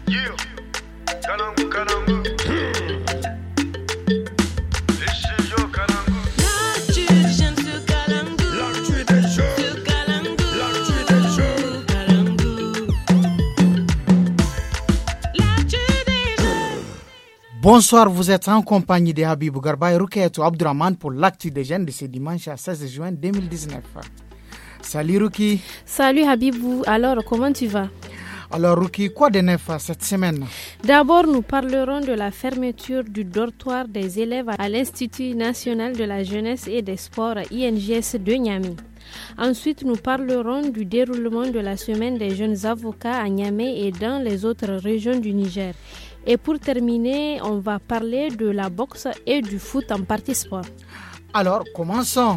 Bonsoir, vous êtes en compagnie de Habibou Garba et Rukayatou Abdurrahman pour l'actu des jeunes de ce dimanche à 16 juin 2019. Salut Ruki. Salut Habibou, alors comment tu vas? Alors Ruki, quoi de neuf cette semaine? D'abord, nous parlerons de la fermeture du dortoir des élèves à l'Institut national de la jeunesse et des sports INJS de Niamey. Ensuite, nous parlerons du déroulement de la semaine des jeunes avocats à Niamey et dans les autres régions du Niger. Et pour terminer, on va parler de la boxe et du foot en partie sport. Alors, commençons.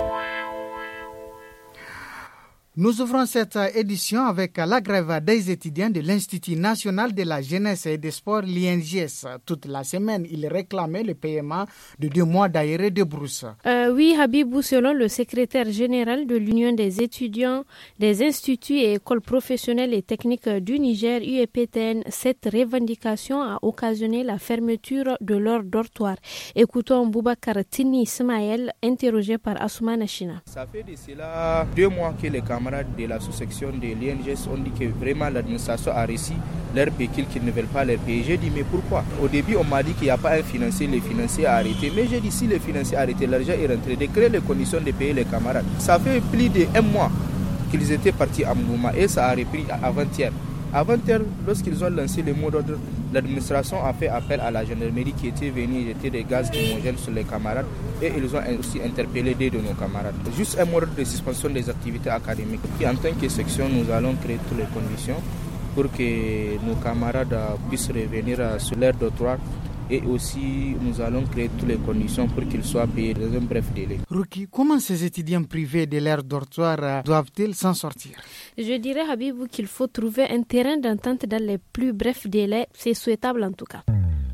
Nous ouvrons cette édition avec la grève des étudiants de l'Institut national de la jeunesse et des sports, l'INJS. Toute la semaine, ils réclamaient le paiement de 2 mois d'arrêt de brousse. Oui, Habibou, selon le secrétaire général de l'Union des étudiants des instituts et écoles professionnelles et techniques du Niger, UEPTN, cette revendication a occasionné la fermeture de leur dortoir. Écoutons Boubacar Tini Ismaël, interrogé par Assoumana China. Ça fait d'ici là 2 mois que les camarades de la sous-section de l'INJS ont dit que vraiment l'administration a réussi leur pécule qu'ils ne veulent pas leur payer. J'ai dit mais pourquoi? Au début on m'a dit qu'il n'y a pas un financier, les financiers a arrêté. Mais j'ai dit si les financiers a arrêté, l'argent est rentré, de créer les conditions de payer les camarades. Ça fait plus d'1 mois qu'ils étaient partis en mouvement et ça a repris avant-hier. Avant-hier, lorsqu'ils ont lancé le mot d'ordre, l'administration a fait appel à la gendarmerie qui était venue jeter des gaz lacrymogènes sur les camarades et ils ont aussi interpellé 2 de nos camarades. Juste un mot de suspension des activités académiques. Et en tant que section, nous allons créer toutes les conditions pour que nos camarades puissent revenir sur leur dortoir. Et aussi, nous allons créer toutes les conditions pour qu'ils soient payés dans un bref délai. Ruki, comment ces étudiants privés de leur dortoir doivent-ils s'en sortir? Je dirais, Habibou, qu'il faut trouver un terrain d'entente dans les plus brefs délais. C'est souhaitable en tout cas.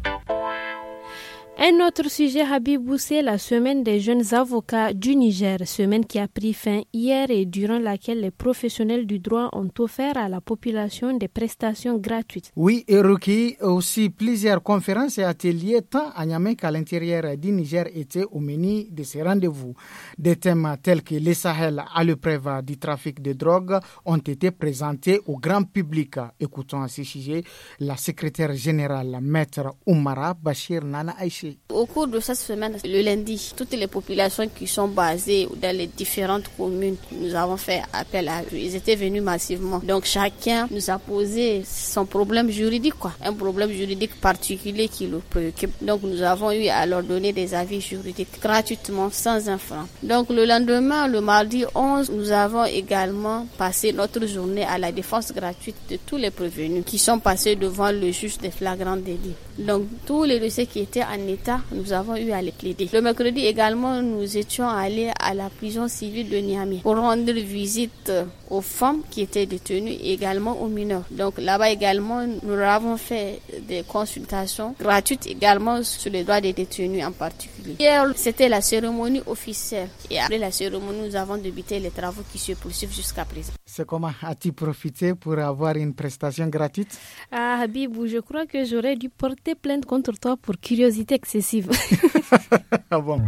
Un autre sujet, Habibou, c'est la semaine des jeunes avocats du Niger, semaine qui a pris fin hier et durant laquelle les professionnels du droit ont offert à la population des prestations gratuites. Oui, et Ruki, aussi plusieurs conférences et ateliers tant à Niamey qu'à l'intérieur du Niger étaient au menu de ces rendez-vous. Des thèmes tels que les Sahel à l'épreuve du trafic de drogue ont été présentés au grand public. Écoutons à ce sujet la secrétaire générale, maître Oumara Bachir Nana Aïché. Au cours de cette semaine, le lundi, toutes les populations qui sont basées dans les différentes communes, nous avons fait appel à eux. Ils étaient venus massivement. Donc chacun nous a posé son problème juridique, un problème juridique particulier qui le préoccupe. Donc nous avons eu à leur donner des avis juridiques gratuitement, sans un franc. Donc le lendemain, le mardi 11, nous avons également passé notre journée à la défense gratuite de tous les prévenus qui sont passés devant le juge des flagrants délits. Donc tous les dossiers qui étaient en état, nous avons eu à les plaider. Le mercredi également, nous étions allés à la prison civile de Niamey pour rendre visite aux femmes qui étaient détenues et également aux mineurs. Donc là-bas également, nous avons fait des consultations gratuites également sur les droits des détenus en particulier. Hier, c'était la cérémonie officielle et après la cérémonie, nous avons débuté les travaux qui se poursuivent jusqu'à présent. C'est comment as-tu profité pour avoir une prestation gratuite? Ah Habibou, je crois que j'aurais dû porter plainte contre toi pour curiosité excessive. Ah bon.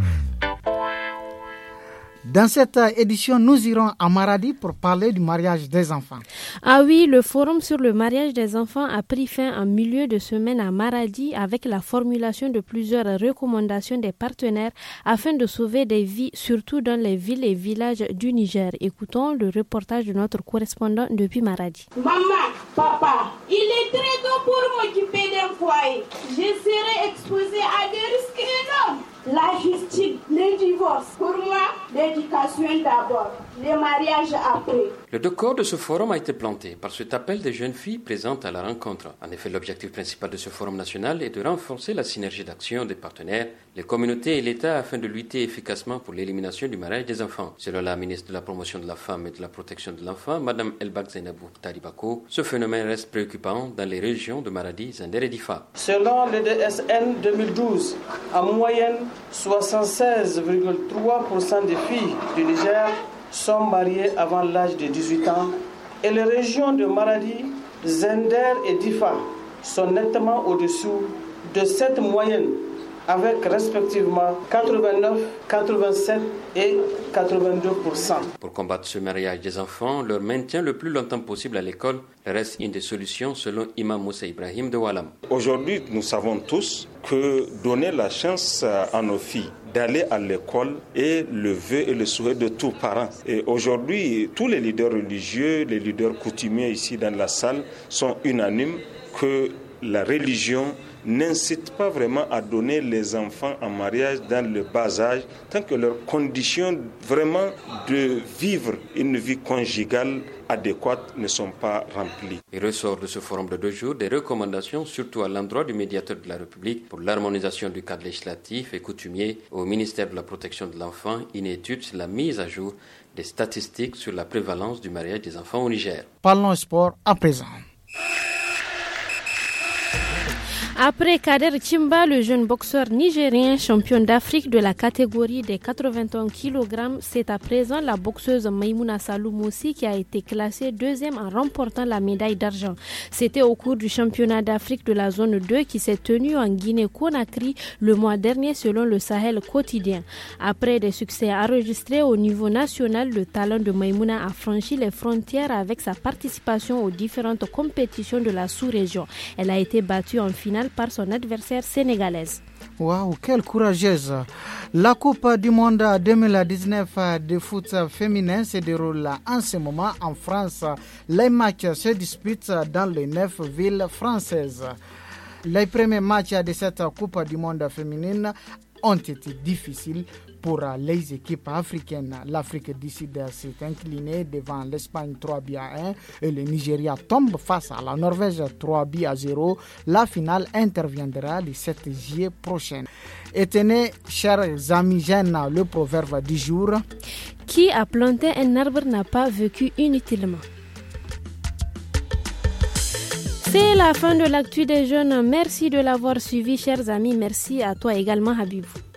Dans cette édition, nous irons à Maradi pour parler du mariage des enfants. Ah oui, le forum sur le mariage des enfants a pris fin en milieu de semaine à Maradi avec la formulation de plusieurs recommandations des partenaires afin de sauver des vies, surtout dans les villes et villages du Niger. Écoutons le reportage de notre correspondant depuis Maradi. Maman, papa, il est très tôt pour m'occuper d'un foyer. Je serai exposée à des risques énormes. La justice, le divorce, pour moi, l'éducation d'abord, le mariage après. Le décor de ce forum a été planté par cet appel des jeunes filles présentes à la rencontre. En effet, l'objectif principal de ce forum national est de renforcer la synergie d'action des partenaires, les communautés et l'État afin de lutter efficacement pour l'élimination du mariage des enfants. Selon la ministre de la Promotion de la Femme et de la Protection de l'Enfant, Mme Elbak Zainabou Taribako, ce phénomène reste préoccupant dans les régions de Maradi, Zinder et Difa. Selon le DSN 2012, en moyenne, 76,3% des filles du Niger sont mariées avant l'âge de 18 ans et les régions de Maradi, Zinder et Difa sont nettement au-dessous de cette moyenne, avec respectivement 89, 87 et 82%. Pour combattre ce mariage des enfants, leur maintien le plus longtemps possible à l'école reste une des solutions selon Imam Moussa Ibrahim de Walam. Aujourd'hui, nous savons tous que donner la chance à nos filles d'aller à l'école est le vœu et le souhait de tous parents. Et aujourd'hui, tous les leaders religieux, les leaders coutumiers ici dans la salle sont unanimes que la religion n'incite pas vraiment à donner les enfants en mariage dans le bas âge tant que leurs conditions vraiment de vivre une vie conjugale adéquates ne sont pas remplies. Il ressort de ce forum de 2 jours des recommandations, surtout à l'endroit du médiateur de la République pour l'harmonisation du cadre législatif et coutumier au ministère de la Protection de l'Enfant, une étude sur la mise à jour des statistiques sur la prévalence du mariage des enfants au Niger. Parlons sport à présent. Après Kader Chimba, le jeune boxeur nigérien champion d'Afrique de la catégorie des 81 kg, c'est à présent la boxeuse Maïmouna Salou Moussi qui a été classée 2e en remportant la médaille d'argent. C'était au cours du championnat d'Afrique de la zone 2 qui s'est tenu en Guinée-Conakry le mois dernier selon le Sahel quotidien. Après des succès enregistrés au niveau national, le talent de Maïmouna a franchi les frontières avec sa participation aux différentes compétitions de la sous-région. Elle a été battue en finale par son adversaire sénégalaise. Waouh, quelle courageuse! La Coupe du Monde 2019 de foot féminin se déroule en ce moment en France. Les matchs se disputent dans les 9 villes françaises. Les premiers matchs de cette Coupe du Monde féminine ont été difficiles pour les équipes africaines. L'Afrique du Sud s'est inclinée devant l'Espagne 3-1 et le Nigeria tombe face à la Norvège 3-0. La finale interviendra le 7 juillet prochain. Et tenez, chers amis jeunes, le proverbe du jour: qui a planté un arbre n'a pas vécu inutilement. C'est la fin de l'actu des jeunes. Merci de l'avoir suivi, chers amis. Merci à toi également, Habibou.